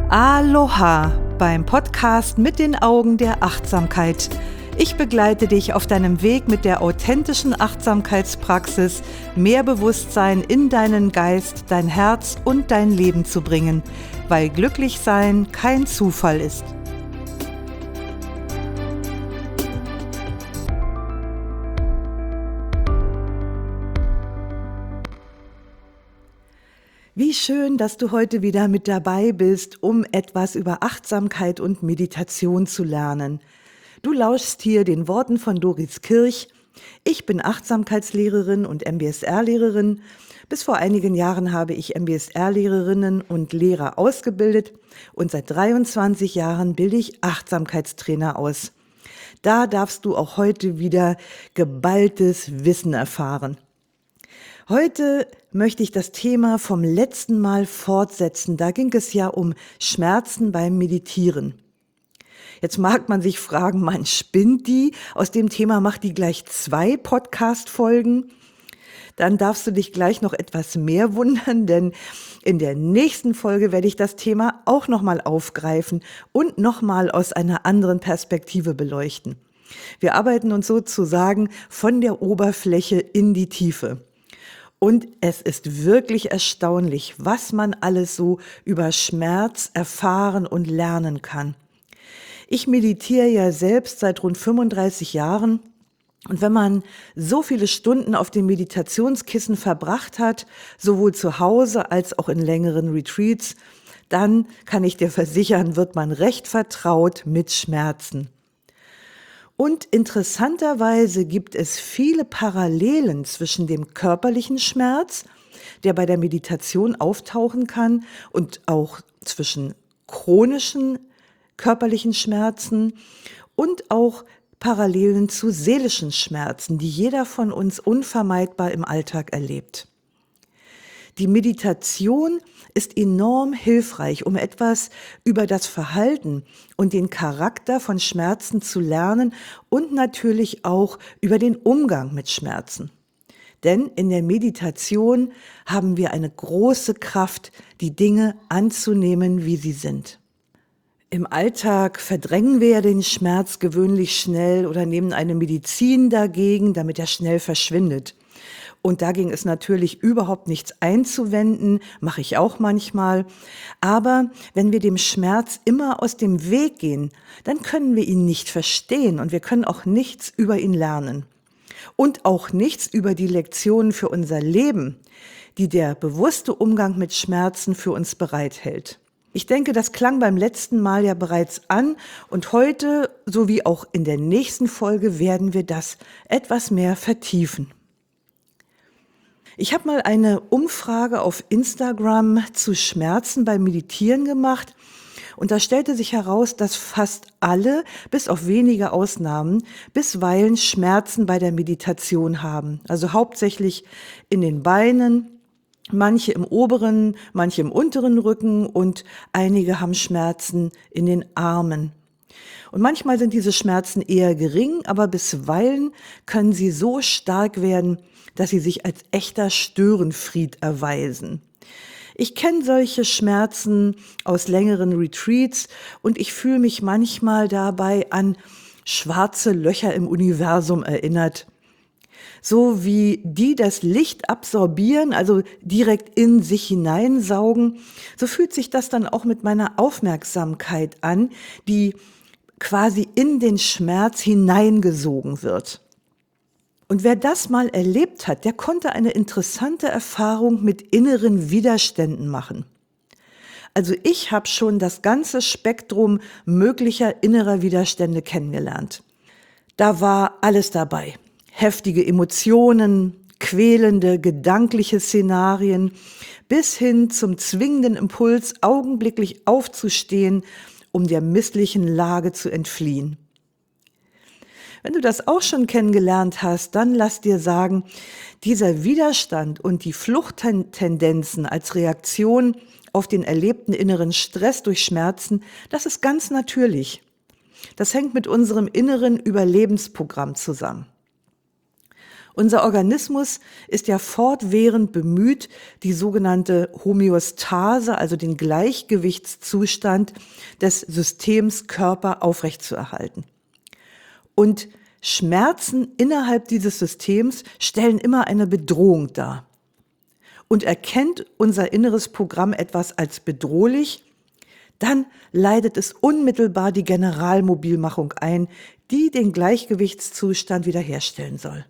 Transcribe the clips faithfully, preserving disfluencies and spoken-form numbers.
Aloha beim Podcast mit den Augen der Achtsamkeit. Ich begleite dich auf deinem Weg mit der authentischen Achtsamkeitspraxis, mehr Bewusstsein in deinen Geist, dein Herz und dein Leben zu bringen, weil glücklich sein kein Zufall ist. Wie schön, dass du heute wieder mit dabei bist, um etwas über Achtsamkeit und Meditation zu lernen. Du lauschst hier den Worten von Doris Kirch. Ich bin Achtsamkeitslehrerin und M B S R-Lehrerin. Bis vor einigen Jahren habe ich M B S R-Lehrerinnen und Lehrer ausgebildet und seit dreiundzwanzig Jahren bilde ich Achtsamkeitstrainer aus. Da darfst du auch heute wieder geballtes Wissen erfahren. Heute möchte ich das Thema vom letzten Mal fortsetzen. Da ging es ja um Schmerzen beim Meditieren. Jetzt mag man sich fragen, man spinnt die? Aus dem Thema macht die gleich zwei Podcast-Folgen. Dann darfst du dich gleich noch etwas mehr wundern, denn in der nächsten Folge werde ich das Thema auch nochmal aufgreifen und nochmal aus einer anderen Perspektive beleuchten. Wir arbeiten uns sozusagen von der Oberfläche in die Tiefe. Und es ist wirklich erstaunlich, was man alles so über Schmerz erfahren und lernen kann. Ich meditiere ja selbst seit rund fünfunddreißig Jahren und wenn man so viele Stunden auf dem Meditationskissen verbracht hat, sowohl zu Hause als auch in längeren Retreats, dann kann ich dir versichern, wird man recht vertraut mit Schmerzen. Und interessanterweise gibt es viele Parallelen zwischen dem körperlichen Schmerz, der bei der Meditation auftauchen kann, und auch zwischen chronischen körperlichen Schmerzen und auch Parallelen zu seelischen Schmerzen, die jeder von uns unvermeidbar im Alltag erlebt. Die Meditation ist enorm hilfreich, um etwas über das Verhalten und den Charakter von Schmerzen zu lernen und natürlich auch über den Umgang mit Schmerzen. Denn in der Meditation haben wir eine große Kraft, die Dinge anzunehmen, wie sie sind. Im Alltag verdrängen wir ja den Schmerz gewöhnlich schnell oder nehmen eine Medizin dagegen, damit er schnell verschwindet. Und dagegen ist natürlich überhaupt nichts einzuwenden, mache ich auch manchmal. Aber wenn wir dem Schmerz immer aus dem Weg gehen, dann können wir ihn nicht verstehen und wir können auch nichts über ihn lernen. Und auch nichts über die Lektionen für unser Leben, die der bewusste Umgang mit Schmerzen für uns bereithält. Ich denke, das klang beim letzten Mal ja bereits an und heute, sowie auch in der nächsten Folge, werden wir das etwas mehr vertiefen. Ich habe mal eine Umfrage auf Instagram zu Schmerzen beim Meditieren gemacht und da stellte sich heraus, dass fast alle, bis auf wenige Ausnahmen, bisweilen Schmerzen bei der Meditation haben. Also hauptsächlich in den Beinen, manche im oberen, manche im unteren Rücken und einige haben Schmerzen in den Armen. Und manchmal sind diese Schmerzen eher gering, aber bisweilen können sie so stark werden, dass sie sich als echter Störenfried erweisen. Ich kenne solche Schmerzen aus längeren Retreats und ich fühle mich manchmal dabei an schwarze Löcher im Universum erinnert. So wie die das Licht absorbieren, also direkt in sich hineinsaugen, so fühlt sich das dann auch mit meiner Aufmerksamkeit an, die quasi in den Schmerz hineingesogen wird. Und wer das mal erlebt hat, der konnte eine interessante Erfahrung mit inneren Widerständen machen. Also ich habe schon das ganze Spektrum möglicher innerer Widerstände kennengelernt. Da war alles dabei. Heftige Emotionen, quälende, gedankliche Szenarien, bis hin zum zwingenden Impuls, augenblicklich aufzustehen, um der misslichen Lage zu entfliehen. Wenn du das auch schon kennengelernt hast, dann lass dir sagen, dieser Widerstand und die Fluchttendenzen als Reaktion auf den erlebten inneren Stress durch Schmerzen, das ist ganz natürlich. Das hängt mit unserem inneren Überlebensprogramm zusammen. Unser Organismus ist ja fortwährend bemüht, die sogenannte Homöostase, also den Gleichgewichtszustand des Systems Körper aufrechtzuerhalten. Und Schmerzen innerhalb dieses Systems stellen immer eine Bedrohung dar. Und erkennt unser inneres Programm etwas als bedrohlich, dann leitet es unmittelbar die Generalmobilmachung ein, die den Gleichgewichtszustand wiederherstellen soll.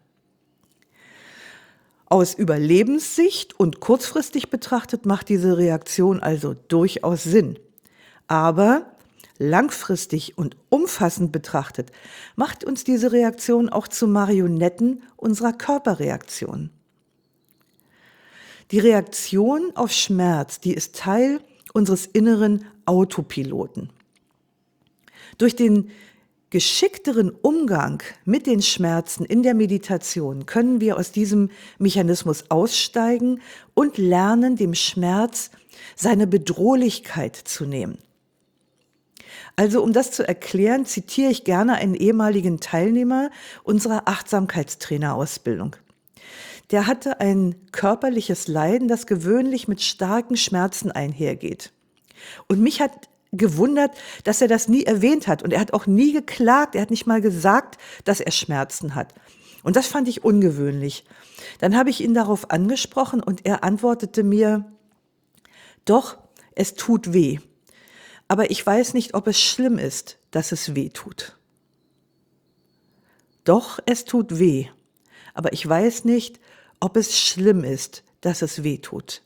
Aus Überlebenssicht und kurzfristig betrachtet macht diese Reaktion also durchaus Sinn. Aber langfristig und umfassend betrachtet macht uns diese Reaktion auch zu Marionetten unserer Körperreaktion. Die Reaktion auf Schmerz, die ist Teil unseres inneren Autopiloten. Durch den geschickteren Umgang mit den Schmerzen in der Meditation können wir aus diesem Mechanismus aussteigen und lernen, dem Schmerz seine Bedrohlichkeit zu nehmen. Also um das zu erklären, zitiere ich gerne einen ehemaligen Teilnehmer unserer Achtsamkeitstrainerausbildung. Der hatte ein körperliches Leiden, das gewöhnlich mit starken Schmerzen einhergeht. Und mich hat gewundert, dass er das nie erwähnt hat. Und er hat auch nie geklagt, er hat nicht mal gesagt, dass er Schmerzen hat. Und das fand ich ungewöhnlich. Dann habe ich ihn darauf angesprochen und er antwortete mir, doch, es tut weh. Aber ich weiß nicht, ob es schlimm ist, dass es weh tut. Doch, es tut weh. Aber ich weiß nicht, ob es schlimm ist, dass es weh tut.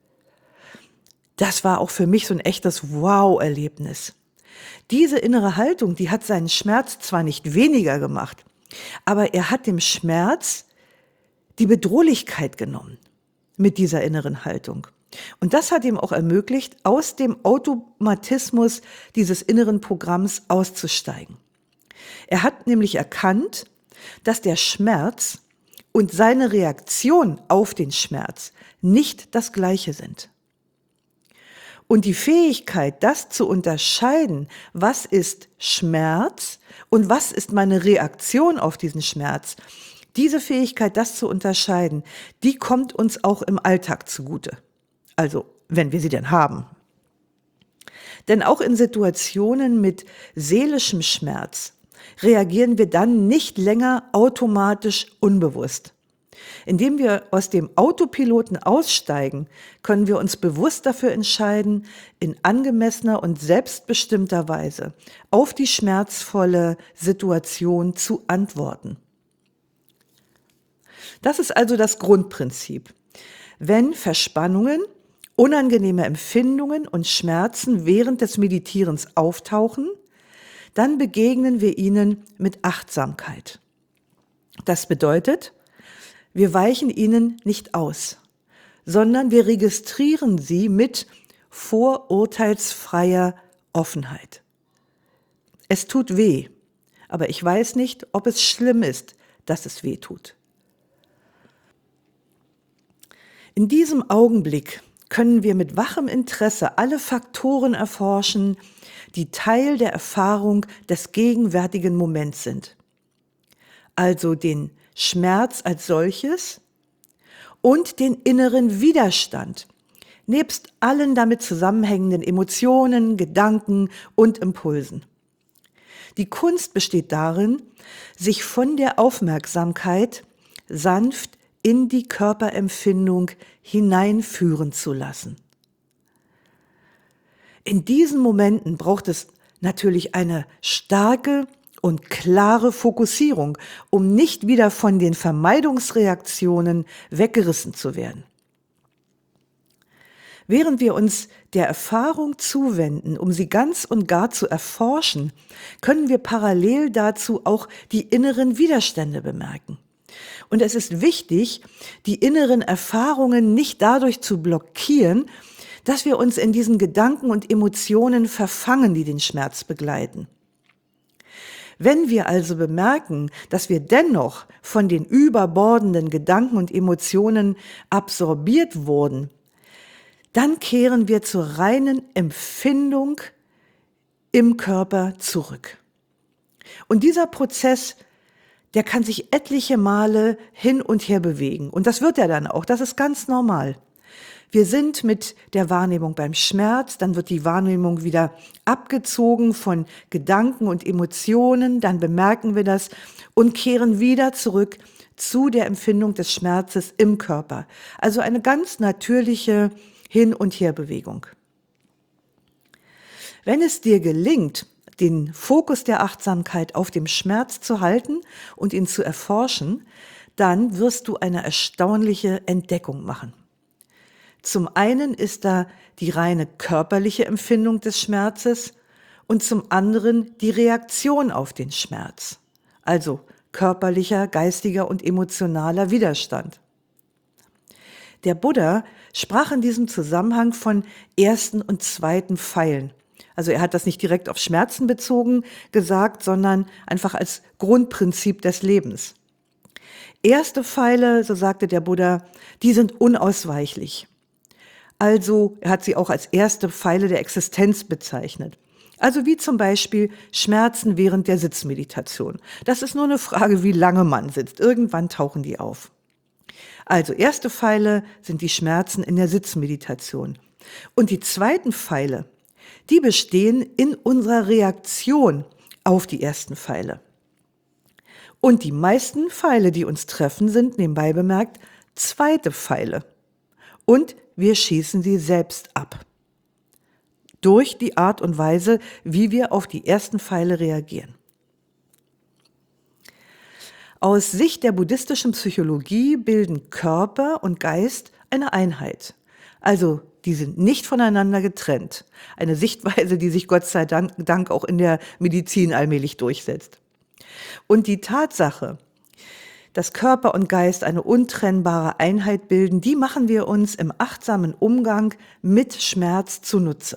Das war auch für mich so ein echtes Wow-Erlebnis. Diese innere Haltung, die hat seinen Schmerz zwar nicht weniger gemacht, aber er hat dem Schmerz die Bedrohlichkeit genommen mit dieser inneren Haltung. Und das hat ihm auch ermöglicht, aus dem Automatismus dieses inneren Programms auszusteigen. Er hat nämlich erkannt, dass der Schmerz und seine Reaktion auf den Schmerz nicht das Gleiche sind. Und die Fähigkeit, das zu unterscheiden, was ist Schmerz und was ist meine Reaktion auf diesen Schmerz, diese Fähigkeit, das zu unterscheiden, die kommt uns auch im Alltag zugute. Also, wenn wir sie denn haben. Denn auch in Situationen mit seelischem Schmerz reagieren wir dann nicht länger automatisch unbewusst. Indem wir aus dem Autopiloten aussteigen, können wir uns bewusst dafür entscheiden, in angemessener und selbstbestimmter Weise auf die schmerzvolle Situation zu antworten. Das ist also das Grundprinzip. Wenn Verspannungen, unangenehme Empfindungen und Schmerzen während des Meditierens auftauchen, dann begegnen wir ihnen mit Achtsamkeit. Das bedeutet, wir weichen ihnen nicht aus, sondern wir registrieren sie mit vorurteilsfreier Offenheit. Es tut weh, aber ich weiß nicht, ob es schlimm ist, dass es weh tut. In diesem Augenblick können wir mit wachem Interesse alle Faktoren erforschen, die Teil der Erfahrung des gegenwärtigen Moments sind. Also den Schmerz als solches und den inneren Widerstand, nebst allen damit zusammenhängenden Emotionen, Gedanken und Impulsen. Die Kunst besteht darin, sich von der Aufmerksamkeit sanft in die Körperempfindung hineinführen zu lassen. In diesen Momenten braucht es natürlich eine starke und klare Fokussierung, um nicht wieder von den Vermeidungsreaktionen weggerissen zu werden. Während wir uns der Erfahrung zuwenden, um sie ganz und gar zu erforschen, können wir parallel dazu auch die inneren Widerstände bemerken. Und es ist wichtig, die inneren Erfahrungen nicht dadurch zu blockieren, dass wir uns in diesen Gedanken und Emotionen verfangen, die den Schmerz begleiten. Wenn wir also bemerken, dass wir dennoch von den überbordenden Gedanken und Emotionen absorbiert wurden, dann kehren wir zur reinen Empfindung im Körper zurück. Und dieser Prozess, der kann sich etliche Male hin und her bewegen. Und das wird er dann auch. Das ist ganz normal. Wir sind mit der Wahrnehmung beim Schmerz, dann wird die Wahrnehmung wieder abgezogen von Gedanken und Emotionen, dann bemerken wir das und kehren wieder zurück zu der Empfindung des Schmerzes im Körper. Also eine ganz natürliche Hin- und Herbewegung. Wenn es dir gelingt, den Fokus der Achtsamkeit auf dem Schmerz zu halten und ihn zu erforschen, dann wirst du eine erstaunliche Entdeckung machen. Zum einen ist da die reine körperliche Empfindung des Schmerzes und zum anderen die Reaktion auf den Schmerz, also körperlicher, geistiger und emotionaler Widerstand. Der Buddha sprach in diesem Zusammenhang von ersten und zweiten Pfeilen. Also er hat das nicht direkt auf Schmerzen bezogen gesagt, sondern einfach als Grundprinzip des Lebens. Erste Pfeile, so sagte der Buddha, die sind unausweichlich. Also er hat sie auch als erste Pfeile der Existenz bezeichnet. Also wie zum Beispiel Schmerzen während der Sitzmeditation. Das ist nur eine Frage, wie lange man sitzt. Irgendwann tauchen die auf. Also erste Pfeile sind die Schmerzen in der Sitzmeditation. Und die zweiten Pfeile, die bestehen in unserer Reaktion auf die ersten Pfeile. Und die meisten Pfeile, die uns treffen, sind nebenbei bemerkt zweite Pfeile. Und wir schießen sie selbst ab. Durch die Art und Weise, wie wir auf die ersten Pfeile reagieren. Aus Sicht der buddhistischen Psychologie bilden Körper und Geist eine Einheit. Also die sind nicht voneinander getrennt. Eine Sichtweise, die sich Gott sei Dank auch in der Medizin allmählich durchsetzt. Und die Tatsache, dass Körper und Geist eine untrennbare Einheit bilden, die machen wir uns im achtsamen Umgang mit Schmerz zunutze.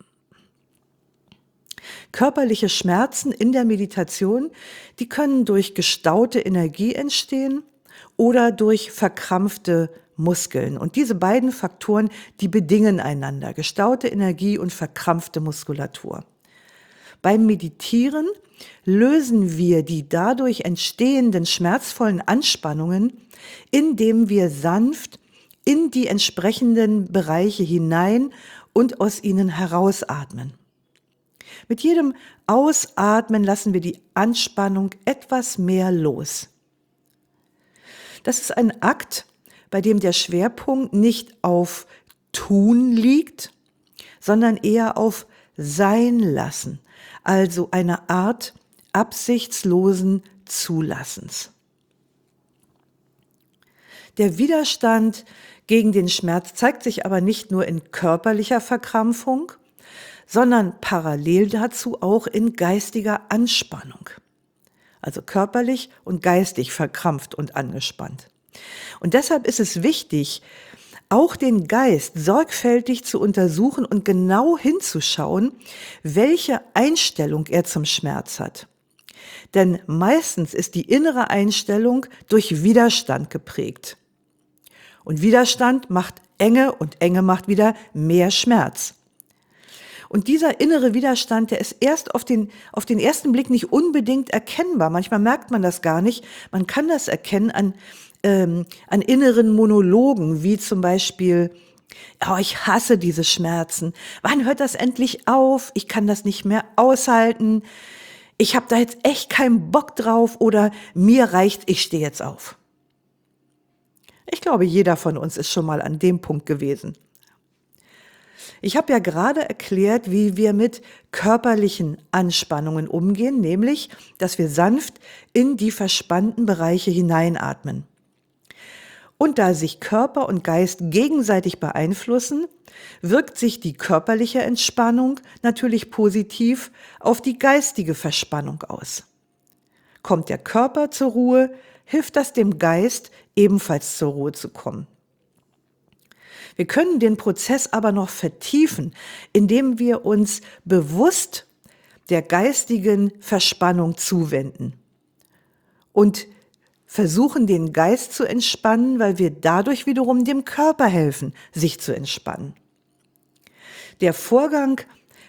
Körperliche Schmerzen in der Meditation, die können durch gestaute Energie entstehen oder durch verkrampfte Muskeln. Und diese beiden Faktoren, die bedingen einander, gestaute Energie und verkrampfte Muskulatur. Beim Meditieren lösen wir die dadurch entstehenden schmerzvollen Anspannungen, indem wir sanft in die entsprechenden Bereiche hinein und aus ihnen herausatmen. Mit jedem Ausatmen lassen wir die Anspannung etwas mehr los. Das ist ein Akt, bei dem der Schwerpunkt nicht auf Tun liegt, sondern eher auf Sein lassen, also eine Art absichtslosen Zulassens. Der Widerstand gegen den Schmerz zeigt sich aber nicht nur in körperlicher Verkrampfung, sondern parallel dazu auch in geistiger Anspannung. Also körperlich und geistig verkrampft und angespannt. Und deshalb ist es wichtig, auch den Geist sorgfältig zu untersuchen und genau hinzuschauen, welche Einstellung er zum Schmerz hat. Denn meistens ist die innere Einstellung durch Widerstand geprägt. Und Widerstand macht Enge und Enge macht wieder mehr Schmerz. Und dieser innere Widerstand, der ist erst auf den, auf den ersten Blick nicht unbedingt erkennbar. Manchmal merkt man das gar nicht. Man kann das erkennen an, ähm, an inneren Monologen, wie zum Beispiel, oh, ich hasse diese Schmerzen. Wann hört das endlich auf? Ich kann das nicht mehr aushalten. Ich habe da jetzt echt keinen Bock drauf oder mir reicht, ich stehe jetzt auf. Ich glaube, jeder von uns ist schon mal an dem Punkt gewesen. Ich habe ja gerade erklärt, wie wir mit körperlichen Anspannungen umgehen, nämlich, dass wir sanft in die verspannten Bereiche hineinatmen. Und da sich Körper und Geist gegenseitig beeinflussen, wirkt sich die körperliche Entspannung natürlich positiv auf die geistige Verspannung aus. Kommt der Körper zur Ruhe, hilft das dem Geist, ebenfalls zur Ruhe zu kommen. Wir können den Prozess aber noch vertiefen, indem wir uns bewusst der geistigen Verspannung zuwenden und versuchen, den Geist zu entspannen, weil wir dadurch wiederum dem Körper helfen, sich zu entspannen. Der Vorgang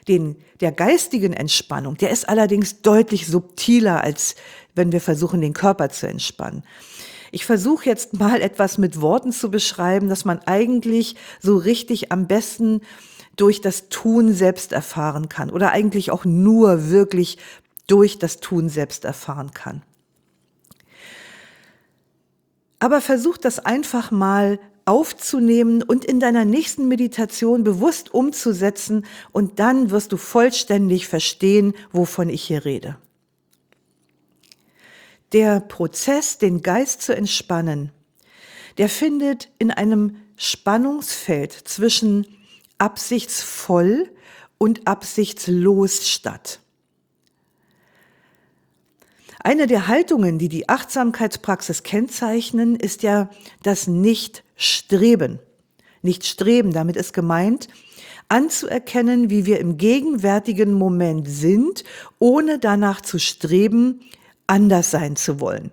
Den, der geistigen Entspannung, der ist allerdings deutlich subtiler, als wenn wir versuchen, den Körper zu entspannen. Ich versuche jetzt mal etwas mit Worten zu beschreiben, das man eigentlich so richtig am besten durch das Tun selbst erfahren kann oder eigentlich auch nur wirklich durch das Tun selbst erfahren kann. Aber versuch das einfach mal aufzunehmen und in deiner nächsten Meditation bewusst umzusetzen und dann wirst du vollständig verstehen, wovon ich hier rede. Der Prozess, den Geist zu entspannen, der findet in einem Spannungsfeld zwischen absichtsvoll und absichtslos statt. Eine der Haltungen, die die Achtsamkeitspraxis kennzeichnen, ist ja das Nicht-Streben. Nicht-Streben, damit ist gemeint, anzuerkennen, wie wir im gegenwärtigen Moment sind, ohne danach zu streben, anders sein zu wollen.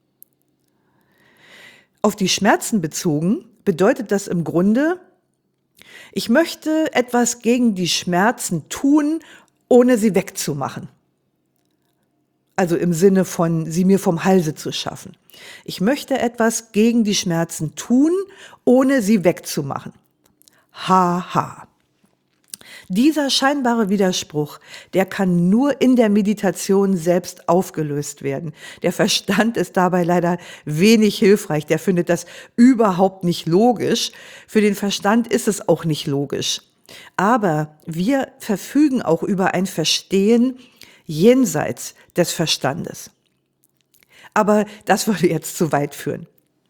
Auf die Schmerzen bezogen bedeutet das im Grunde, ich möchte etwas gegen die Schmerzen tun, ohne sie wegzumachen. Also im Sinne von, sie mir vom Halse zu schaffen. Ich möchte etwas gegen die Schmerzen tun, ohne sie wegzumachen. Haha. Dieser scheinbare Widerspruch, der kann nur in der Meditation selbst aufgelöst werden. Der Verstand ist dabei leider wenig hilfreich. Der findet das überhaupt nicht logisch. Für den Verstand ist es auch nicht logisch. Aber wir verfügen auch über ein Verstehen jenseits des Verstandes. Aber das würde jetzt zu weit führen.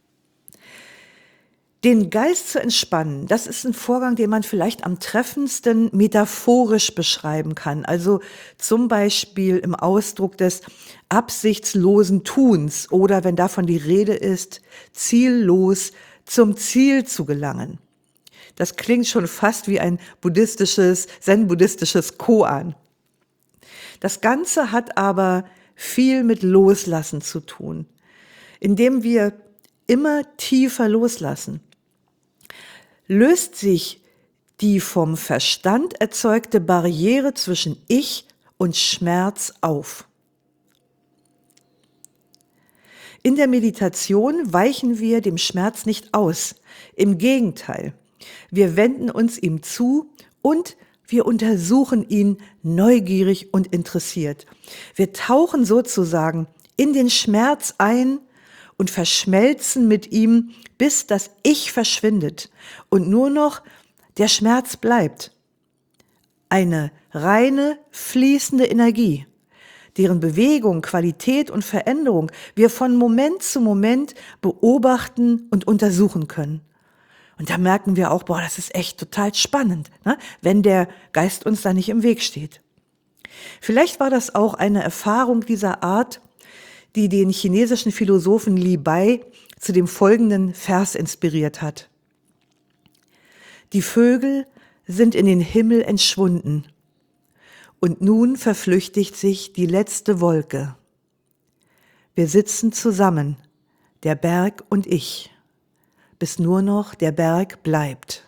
Den Geist zu entspannen, das ist ein Vorgang, den man vielleicht am treffendsten metaphorisch beschreiben kann. Also zum Beispiel im Ausdruck des absichtslosen Tuns oder wenn davon die Rede ist, ziellos zum Ziel zu gelangen. Das klingt schon fast wie ein buddhistisches, zen-buddhistisches Koan. Das Ganze hat aber viel mit Loslassen zu tun, indem wir immer tiefer loslassen. Löst sich die vom Verstand erzeugte Barriere zwischen Ich und Schmerz auf. In der Meditation weichen wir dem Schmerz nicht aus. Im Gegenteil, wir wenden uns ihm zu und wir untersuchen ihn neugierig und interessiert. Wir tauchen sozusagen in den Schmerz ein und verschmelzen mit ihm, bis das Ich verschwindet und nur noch der Schmerz bleibt. Eine reine, fließende Energie, deren Bewegung, Qualität und Veränderung wir von Moment zu Moment beobachten und untersuchen können. Und da merken wir auch, boah, das ist echt total spannend, ne? Wenn der Geist uns da nicht im Weg steht. Vielleicht war das auch eine Erfahrung dieser Art, die den chinesischen Philosophen Li Bai zu dem folgenden Vers inspiriert hat. Die Vögel sind in den Himmel entschwunden und nun verflüchtigt sich die letzte Wolke. Wir sitzen zusammen, der Berg und ich, bis nur noch der Berg bleibt.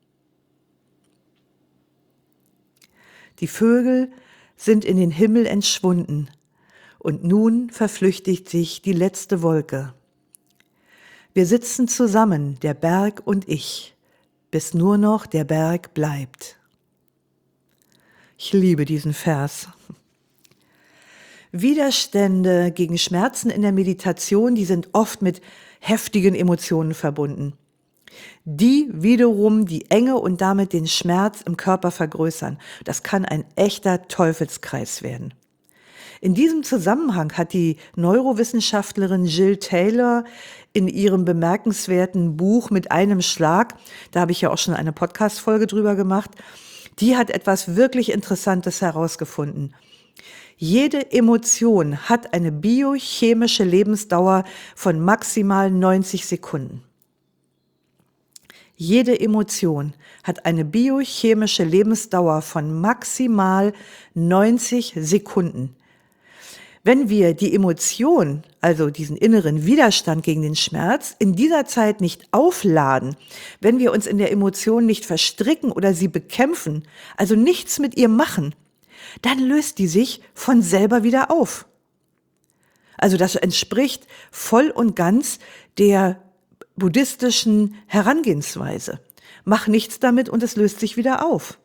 Die Vögel sind in den Himmel entschwunden und nun verflüchtigt sich die letzte Wolke. Wir sitzen zusammen, der Berg und ich, bis nur noch der Berg bleibt. Ich liebe diesen Vers. Widerstände gegen Schmerzen in der Meditation, die sind oft mit heftigen Emotionen verbunden, die wiederum die Enge und damit den Schmerz im Körper vergrößern. Das kann ein echter Teufelskreis werden. In diesem Zusammenhang hat die Neurowissenschaftlerin Jill Taylor in ihrem bemerkenswerten Buch Mit einem Schlag, da habe ich ja auch schon eine Podcast-Folge drüber gemacht, die hat etwas wirklich Interessantes herausgefunden. Jede Emotion hat eine biochemische Lebensdauer von maximal neunzig Sekunden. Jede Emotion hat eine biochemische Lebensdauer von maximal neunzig Sekunden. Wenn wir die Emotion, also diesen inneren Widerstand gegen den Schmerz, in dieser Zeit nicht aufladen, wenn wir uns in der Emotion nicht verstricken oder sie bekämpfen, also nichts mit ihr machen, dann löst die sich von selber wieder auf. Also das entspricht voll und ganz der buddhistischen Herangehensweise. Mach nichts damit und es löst sich wieder auf.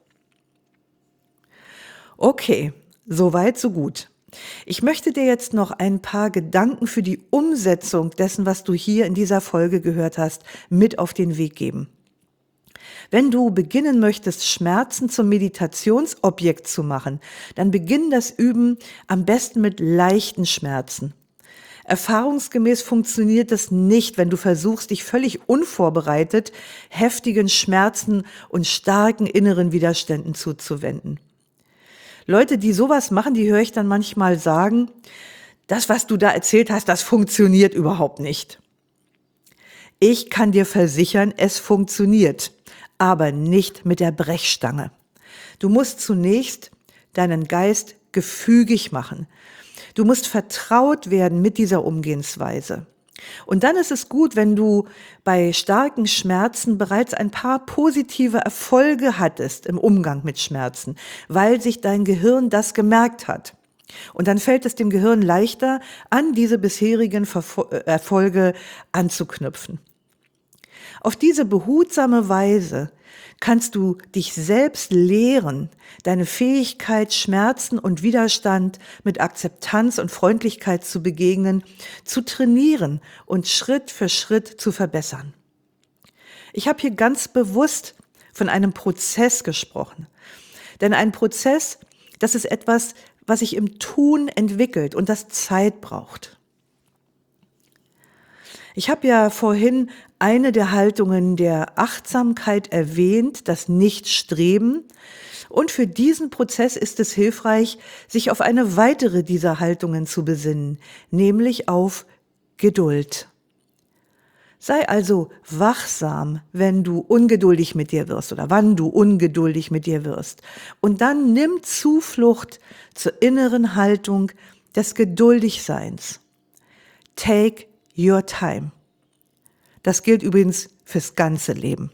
Okay, so weit, so gut. Ich möchte dir jetzt noch ein paar Gedanken für die Umsetzung dessen, was du hier in dieser Folge gehört hast, mit auf den Weg geben. Wenn du beginnen möchtest, Schmerzen zum Meditationsobjekt zu machen, dann beginn das Üben am besten mit leichten Schmerzen. Erfahrungsgemäß funktioniert das nicht, wenn du versuchst, dich völlig unvorbereitet heftigen Schmerzen und starken inneren Widerständen zuzuwenden. Leute, die sowas machen, die höre ich dann manchmal sagen, das, was du da erzählt hast, das funktioniert überhaupt nicht. Ich kann dir versichern, es funktioniert, aber nicht mit der Brechstange. Du musst zunächst deinen Geist gefügig machen. Du musst vertraut werden mit dieser Umgehensweise. Und dann ist es gut, wenn du bei starken Schmerzen bereits ein paar positive Erfolge hattest im Umgang mit Schmerzen, weil sich dein Gehirn das gemerkt hat. Und dann fällt es dem Gehirn leichter, an diese bisherigen Verfo- Erfolge anzuknüpfen. Auf diese behutsame Weise kannst du dich selbst lehren, deine Fähigkeit, Schmerzen und Widerstand mit Akzeptanz und Freundlichkeit zu begegnen, zu trainieren und Schritt für Schritt zu verbessern. Ich habe hier ganz bewusst von einem Prozess gesprochen. Denn ein Prozess, das ist etwas, was sich im Tun entwickelt und das Zeit braucht. Ich habe ja vorhin eine der Haltungen der Achtsamkeit erwähnt, das Nichtstreben. Und für diesen Prozess ist es hilfreich, sich auf eine weitere dieser Haltungen zu besinnen, nämlich auf Geduld. Sei also wachsam, wenn du ungeduldig mit dir wirst oder wann du ungeduldig mit dir wirst. Und dann nimm Zuflucht zur inneren Haltung des Geduldigseins. Take your time. Das gilt übrigens fürs ganze Leben.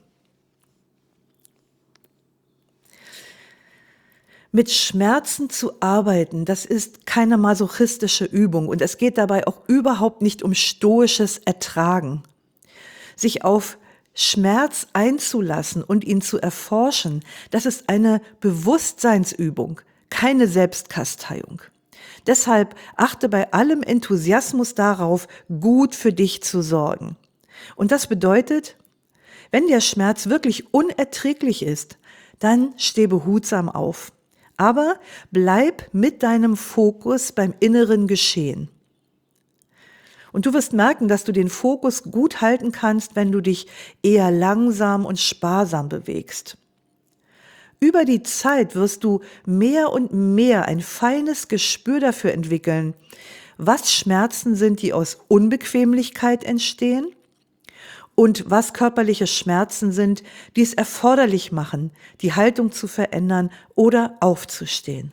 Mit Schmerzen zu arbeiten, das ist keine masochistische Übung und es geht dabei auch überhaupt nicht um stoisches Ertragen. Sich auf Schmerz einzulassen und ihn zu erforschen, das ist eine Bewusstseinsübung, keine Selbstkasteiung. Deshalb achte bei allem Enthusiasmus darauf, gut für dich zu sorgen. Und das bedeutet, wenn der Schmerz wirklich unerträglich ist, dann steh behutsam auf. Aber bleib mit deinem Fokus beim inneren Geschehen. Und du wirst merken, dass du den Fokus gut halten kannst, wenn du dich eher langsam und sparsam bewegst. Über die Zeit wirst du mehr und mehr ein feines Gespür dafür entwickeln, was Schmerzen sind, die aus Unbequemlichkeit entstehen und was körperliche Schmerzen sind, die es erforderlich machen, die Haltung zu verändern oder aufzustehen.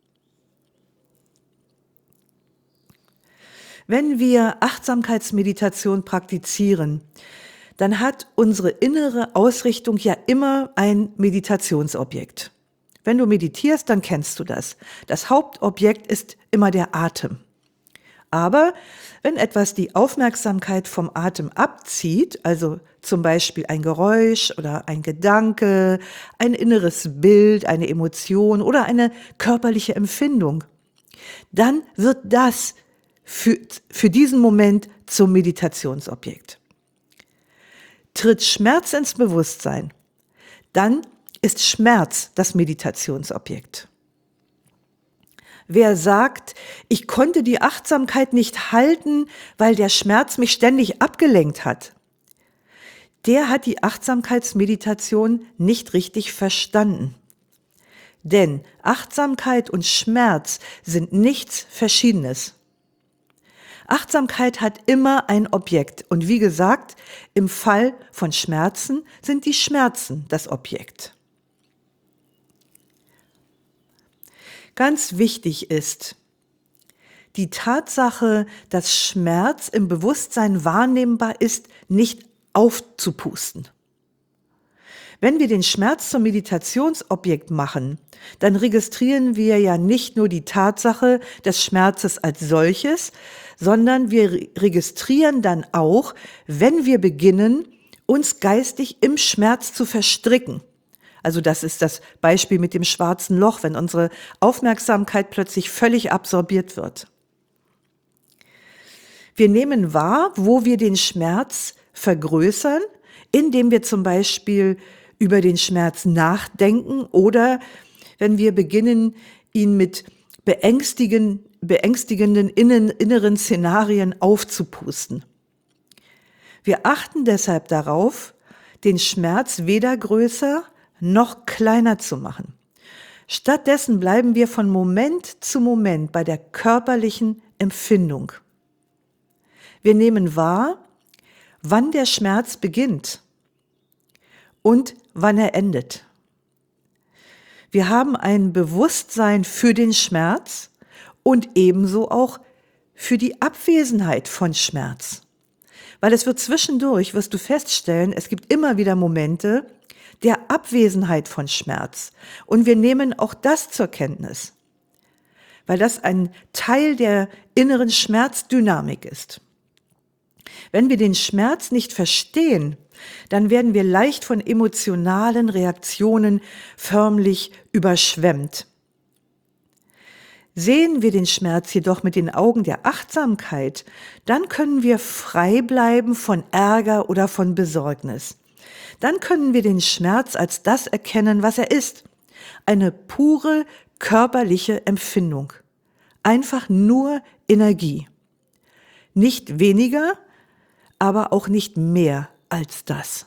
Wenn wir Achtsamkeitsmeditation praktizieren, dann hat unsere innere Ausrichtung ja immer ein Meditationsobjekt. Wenn du meditierst, dann kennst du das. Das Hauptobjekt ist immer der Atem. Aber wenn etwas die Aufmerksamkeit vom Atem abzieht, also zum Beispiel ein Geräusch oder ein Gedanke, ein inneres Bild, eine Emotion oder eine körperliche Empfindung, dann wird das für, für diesen Moment zum Meditationsobjekt. Tritt Schmerz ins Bewusstsein, dann ist Schmerz das Meditationsobjekt. Wer sagt, ich konnte die Achtsamkeit nicht halten, weil der Schmerz mich ständig abgelenkt hat, der hat die Achtsamkeitsmeditation nicht richtig verstanden. Denn Achtsamkeit und Schmerz sind nichts Verschiedenes. Achtsamkeit hat immer ein Objekt und wie gesagt, im Fall von Schmerzen sind die Schmerzen das Objekt. Ganz wichtig ist, die Tatsache, dass Schmerz im Bewusstsein wahrnehmbar ist, nicht aufzupusten. Wenn wir den Schmerz zum Meditationsobjekt machen, dann registrieren wir ja nicht nur die Tatsache des Schmerzes als solches, sondern wir registrieren dann auch, wenn wir beginnen, uns geistig im Schmerz zu verstricken. Also das ist das Beispiel mit dem schwarzen Loch, wenn unsere Aufmerksamkeit plötzlich völlig absorbiert wird. Wir nehmen wahr, wo wir den Schmerz vergrößern, indem wir zum Beispiel über den Schmerz nachdenken oder wenn wir beginnen, ihn mit beängstigen, beängstigenden innen, inneren Szenarien aufzupusten. Wir achten deshalb darauf, den Schmerz weder größer noch kleiner zu machen. Stattdessen bleiben wir von Moment zu Moment bei der körperlichen Empfindung. Wir nehmen wahr, wann der Schmerz beginnt und wann er endet. Wir haben ein Bewusstsein für den Schmerz und ebenso auch für die Abwesenheit von Schmerz. Weil es wird zwischendurch, wirst du feststellen, es gibt immer wieder Momente der Abwesenheit von Schmerz. Und wir nehmen auch das zur Kenntnis, weil das ein Teil der inneren Schmerzdynamik ist. Wenn wir den Schmerz nicht verstehen, dann werden wir leicht von emotionalen Reaktionen förmlich überschwemmt. Sehen wir den Schmerz jedoch mit den Augen der Achtsamkeit, dann können wir frei bleiben von Ärger oder von Besorgnis. Dann können wir den Schmerz als das erkennen, was er ist. Eine pure körperliche Empfindung. Einfach nur Energie. Nicht weniger, aber auch nicht mehr als das.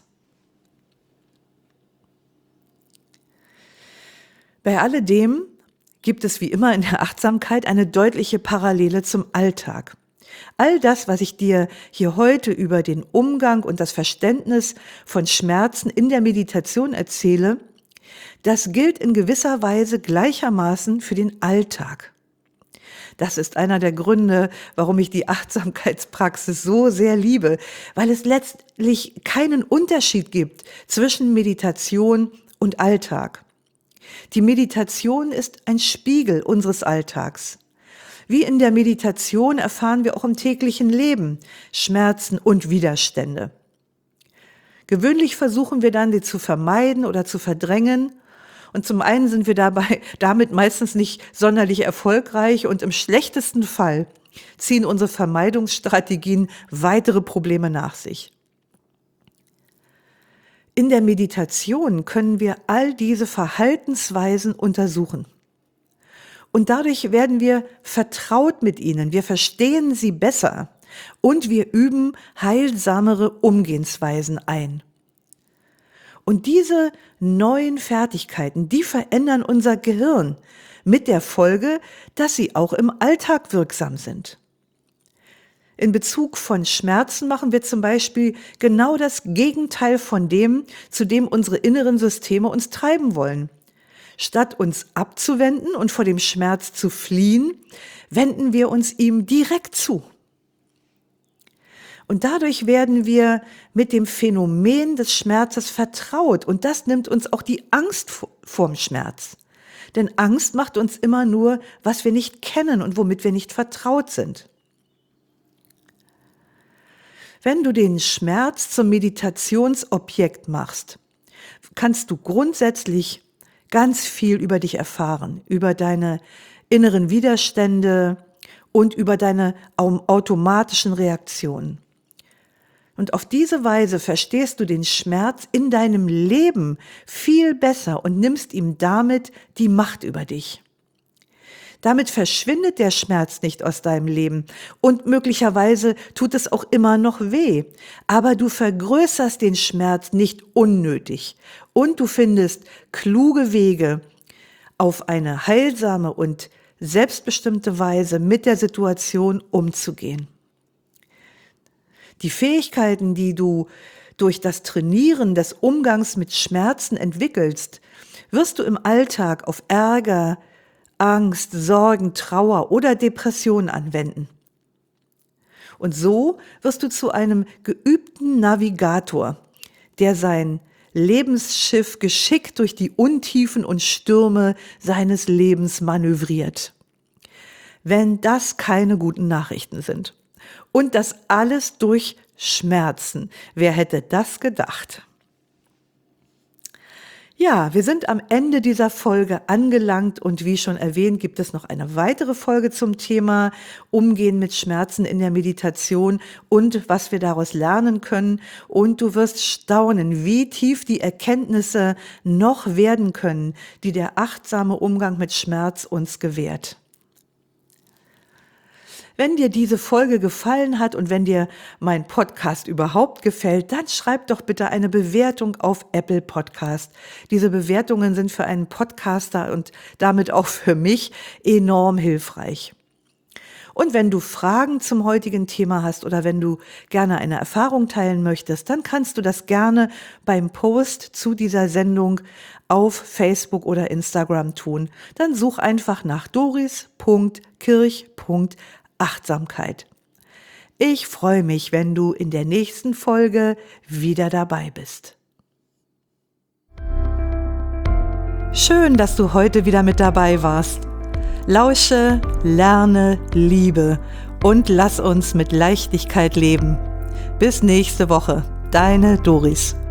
Bei alledem gibt es wie immer in der Achtsamkeit eine deutliche Parallele zum Alltag. All das, was ich dir hier heute über den Umgang und das Verständnis von Schmerzen in der Meditation erzähle, das gilt in gewisser Weise gleichermaßen für den Alltag. Das ist einer der Gründe, warum ich die Achtsamkeitspraxis so sehr liebe, weil es letztlich keinen Unterschied gibt zwischen Meditation und Alltag. Die Meditation ist ein Spiegel unseres Alltags. Wie in der Meditation erfahren wir auch im täglichen Leben Schmerzen und Widerstände. Gewöhnlich versuchen wir dann, die zu vermeiden oder zu verdrängen. Und zum einen sind wir dabei damit meistens nicht sonderlich erfolgreich und im schlechtesten Fall ziehen unsere Vermeidungsstrategien weitere Probleme nach sich. In der Meditation können wir all diese Verhaltensweisen untersuchen. Und dadurch werden wir vertraut mit ihnen, wir verstehen sie besser und wir üben heilsamere Umgehensweisen ein. Und diese neuen Fertigkeiten, die verändern unser Gehirn mit der Folge, dass sie auch im Alltag wirksam sind. In Bezug von Schmerzen machen wir zum Beispiel genau das Gegenteil von dem, zu dem unsere inneren Systeme uns treiben wollen. Statt uns abzuwenden und vor dem Schmerz zu fliehen, wenden wir uns ihm direkt zu. Und dadurch werden wir mit dem Phänomen des Schmerzes vertraut und das nimmt uns auch die Angst vorm Schmerz. Denn Angst macht uns immer nur, was wir nicht kennen und womit wir nicht vertraut sind. Wenn du den Schmerz zum Meditationsobjekt machst, kannst du grundsätzlich ganz viel über dich erfahren, über deine inneren Widerstände und über deine automatischen Reaktionen. Und auf diese Weise verstehst du den Schmerz in deinem Leben viel besser und nimmst ihm damit die Macht über dich. Damit verschwindet der Schmerz nicht aus deinem Leben und möglicherweise tut es auch immer noch weh, aber du vergrößerst den Schmerz nicht unnötig und du findest kluge Wege, auf eine heilsame und selbstbestimmte Weise mit der Situation umzugehen. Die Fähigkeiten, die du durch das Trainieren des Umgangs mit Schmerzen entwickelst, wirst du im Alltag auf Ärger, Angst, Sorgen, Trauer oder Depression anwenden. Und so wirst du zu einem geübten Navigator, der sein Lebensschiff geschickt durch die Untiefen und Stürme seines Lebens manövriert. Wenn das keine guten Nachrichten sind. Und das alles durch Schmerzen. Wer hätte das gedacht? Ja, wir sind am Ende dieser Folge angelangt und wie schon erwähnt, gibt es noch eine weitere Folge zum Thema Umgehen mit Schmerzen in der Meditation und was wir daraus lernen können. Und du wirst staunen, wie tief die Erkenntnisse noch werden können, die der achtsame Umgang mit Schmerz uns gewährt. Wenn dir diese Folge gefallen hat und wenn dir mein Podcast überhaupt gefällt, dann schreib doch bitte eine Bewertung auf Apple Podcast. Diese Bewertungen sind für einen Podcaster und damit auch für mich enorm hilfreich. Und wenn du Fragen zum heutigen Thema hast oder wenn du gerne eine Erfahrung teilen möchtest, dann kannst du das gerne beim Post zu dieser Sendung auf Facebook oder Instagram tun. Dann such einfach nach doris punkt kirch punkt Achtsamkeit. Ich freue mich, wenn du in der nächsten Folge wieder dabei bist. Schön, dass du heute wieder mit dabei warst. Lausche, lerne, liebe und lass uns mit Leichtigkeit leben. Bis nächste Woche, deine Doris.